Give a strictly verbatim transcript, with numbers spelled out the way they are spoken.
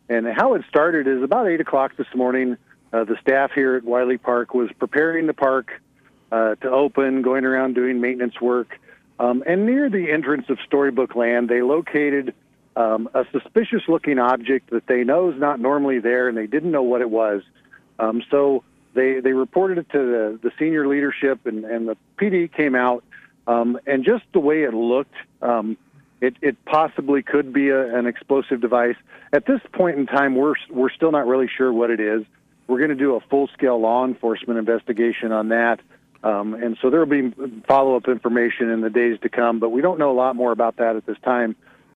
And how it started is about eight o'clock this morning. Uh, the staff here at Wiley Park was preparing the park uh, to open, going around doing maintenance work. Um, and near the entrance of Storybook Land, they located um, a suspicious-looking object that they know is not normally there, and they didn't know what it was. Um, so they they reported it to the, the senior leadership, and, and the P D came out. Um, and just the way it looked, um, it, it possibly could be a, an explosive device. At this point in time, we're we're still not really sure what it is. We're going to do a full-scale law enforcement investigation on that. Um, and so there will be follow-up information in the days to come, but we don't know a lot more about that at this time.